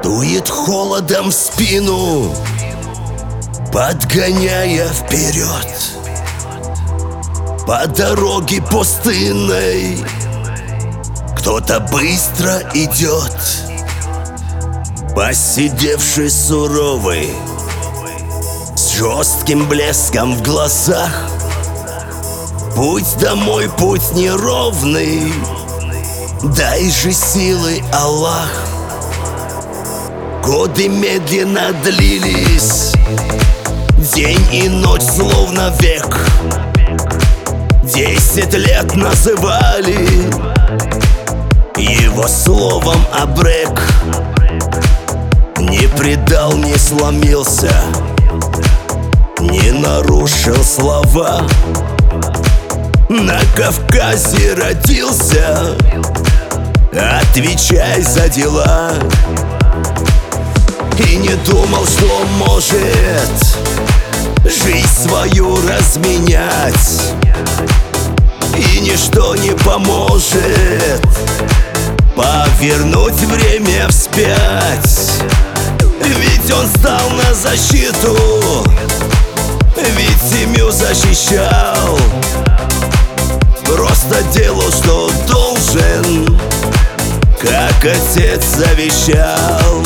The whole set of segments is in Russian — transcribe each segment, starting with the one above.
Дует холодом в спину, подгоняя вперед. По дороге пустынной кто-то быстро идет, посидевший суровый, с жестким блеском в глазах. Путь домой, путь неровный, дай же силы, Аллах. Годы медленно длились, день и ночь словно век. 10 лет называли его словом абрек. Не предал, не сломился, не нарушил слова. На Кавказе родился, отвечай за дела. И не думал, что может жизнь свою разменять, и ничто не поможет повернуть время вспять. Ведь он стал на защиту, ведь семью защищал. Просто делал, что должен, как отец завещал.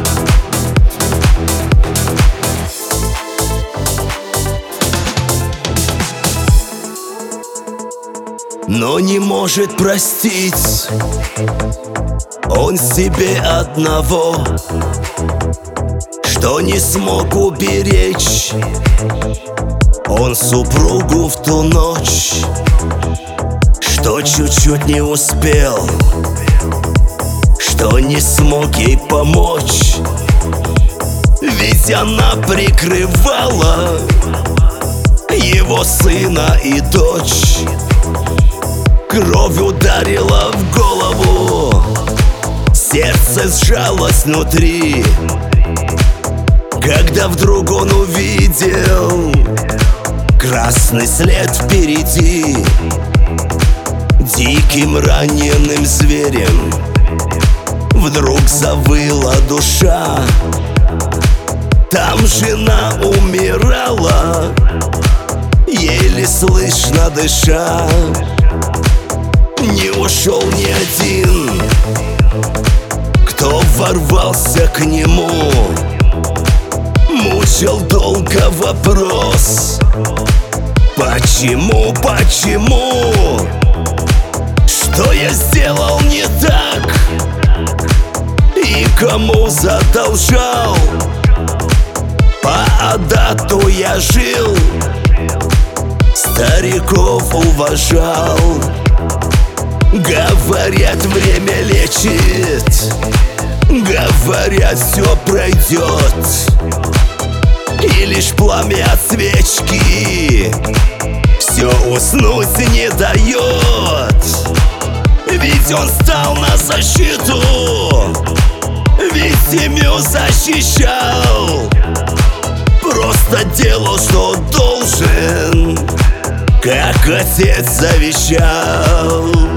Но не может простить он себе одного, что не смог уберечь он супругу в ту ночь, что чуть-чуть не успел, что не смог ей помочь. Ведь она прикрывала его сына и дочь. Кровь ударила в голову, сердце сжалось внутри, когда вдруг он увидел красный след впереди. Диким раненым зверем вдруг завыла душа. Там жена умирала, еле слышно дыша. Не ушел ни один, кто ворвался к нему. Мучил долго вопрос: почему, почему? Что я сделал не так? И кому задолжал? По адату я жил, стариков уважал. Говорят, время лечит, говорят, все пройдет, и лишь пламя от свечки все уснуть не дает. Ведь он стал на защиту, ведь семью защищал. Просто делал, что должен, как отец завещал.